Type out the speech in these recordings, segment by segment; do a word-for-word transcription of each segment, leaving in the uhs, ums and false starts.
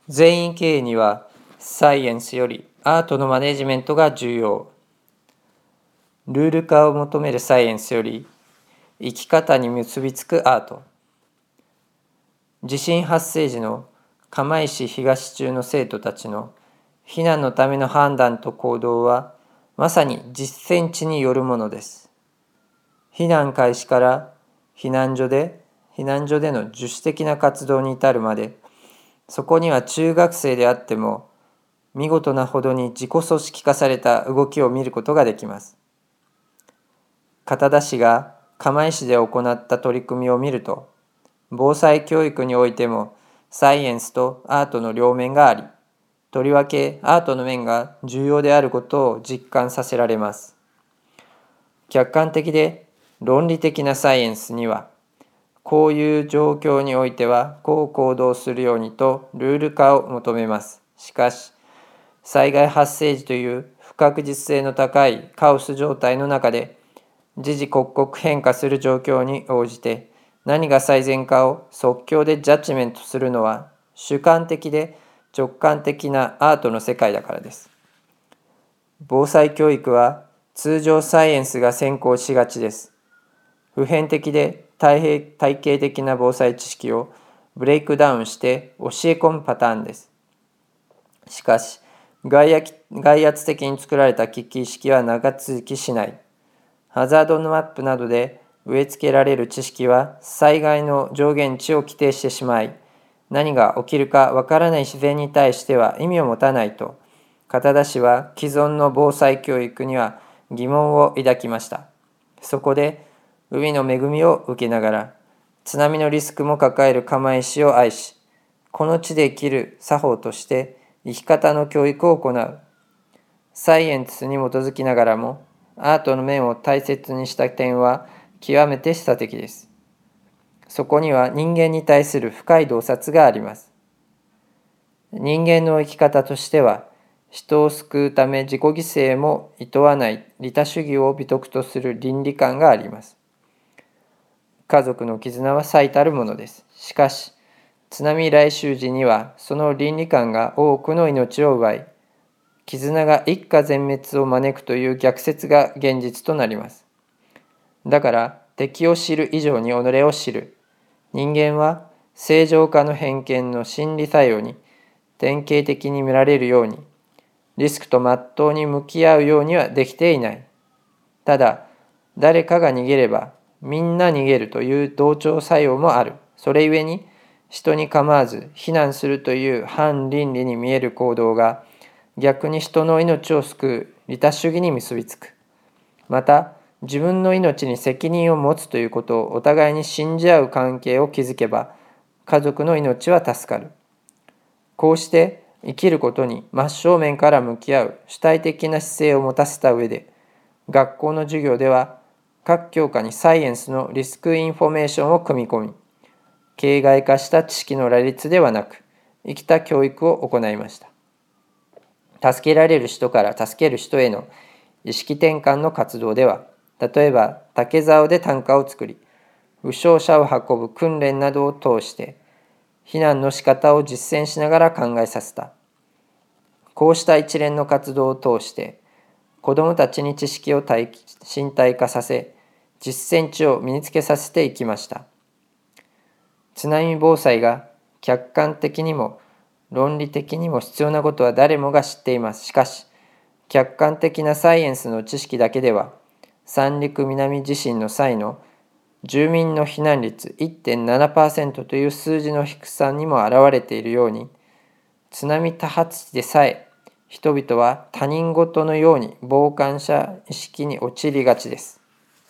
全員経営にはサイエンスよりアートのマネジメントが重要。ルール化を求めるサイエンスより生き方に結びつくアート。地震発生時の釜石東中の生徒たちの避難のための判断と行動はまさに実践地によるものです。避難開始から避難所で避難所での自主的な活動に至るまで、そこには中学生であっても見事なほどに自己組織化された動きを見ることができます。片田氏が釜石で行った取り組みを見ると、防災教育においてもサイエンスとアートの両面があり、とりわけアートの面が重要であることを実感させられます。客観的で論理的なサイエンスには、こういう状況においてはこう行動するようにとルール化を求めます。しかし、災害発生時という不確実性の高いカオス状態の中で、時々刻々変化する状況に応じて何が最善かを即興でジャッジメントするのは主観的で直感的なアートの世界だからです。防災教育は通常サイエンスが先行しがちです。普遍的で体系的な防災知識をブレイクダウンして教え込むパターンです。しかし、外圧的に作られた危機意識は長続きしない。ハザードマップなどで植え付けられる知識は災害の上限値を規定してしまい、何が起きるかわからない自然に対しては意味を持たないと、片田氏は既存の防災教育には疑問を抱きました。そこで、海の恵みを受けながら、津波のリスクも抱える釜石を愛し、この地で生きる作法として生き方の教育を行う。サイエンスに基づきながらも、アートの面を大切にした点は極めて示唆的です。そこには人間に対する深い洞察があります。人間の生き方としては、人を救うため自己犠牲も厭わない利他主義を美徳とする倫理観があります。家族の絆は最たるものです。しかし、津波来襲時にはその倫理観が多くの命を奪い、絆が一家全滅を招くという逆説が現実となります。だから、敵を知る以上に己を知る。人間は正常化の偏見の心理作用に典型的に見られるように、リスクと真っ当に向き合うようにはできていない。ただ、誰かが逃げればみんな逃げるという同調作用もある。それゆえに、人に構わず非難するという反倫理に見える行動が、逆に人の命を救う利他主義に結びつく。また、自分の命に責任を持つということをお互いに信じ合う関係を築けば、家族の命は助かる。こうして生きることに真正面から向き合う主体的な姿勢を持たせた上で、学校の授業では各教科にサイエンスのリスクインフォメーションを組み込み、形骸化した知識の羅列ではなく、生きた教育を行いました。助けられる人から助ける人への意識転換の活動では、例えば竹竿で担架を作り、負傷者を運ぶ訓練などを通して、避難の仕方を実践しながら考えさせた。こうした一連の活動を通して、子どもたちに知識を身体化させ、実践知を身につけさせていきました。津波防災が客観的にも論理的にも必要なことは誰もが知っています。しかし、客観的なサイエンスの知識だけでは、三陸南地震の際の住民の避難率 いってんななパーセント という数字の低さにも表れているように、津波多発地でさえ人々は他人事のように傍観者意識に陥りがちです。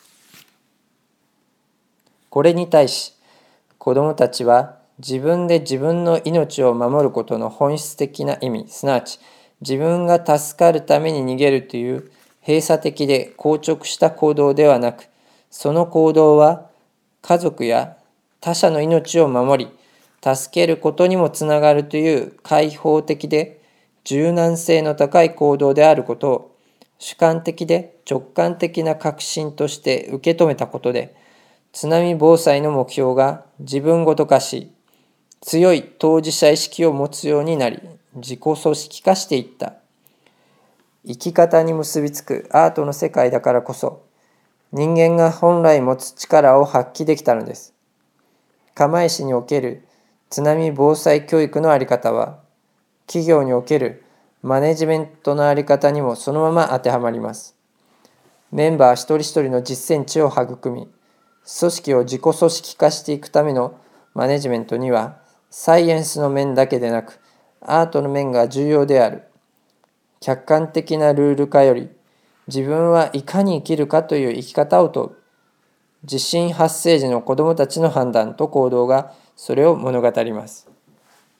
これに対し、子どもたちは自分で自分の命を守ることの本質的な意味、すなわち自分が助かるために逃げるという閉鎖的で硬直した行動ではなく、その行動は家族や他者の命を守り、助けることにもつながるという開放的で柔軟性の高い行動であることを主観的で直感的な確信として受け止めたことで、津波防災の目標が自分ごと化し、 強い当事者意識を持つようになり、自己組織化していった。生き方に結びつくアートの世界だからこそ、人間が本来持つ力を発揮できたのです。釜石における津波防災教育の在り方は、企業におけるマネジメントの在り方にもそのまま当てはまります。メンバー一人一人の実践値を育み、組織を自己組織化していくためのマネジメントには、サイエンスの面だけでなく、アートの面が重要である。客観的なルール化より、自分はいかに生きるかという生き方を問う。地震発生時の子どもたちの判断と行動がそれを物語ります。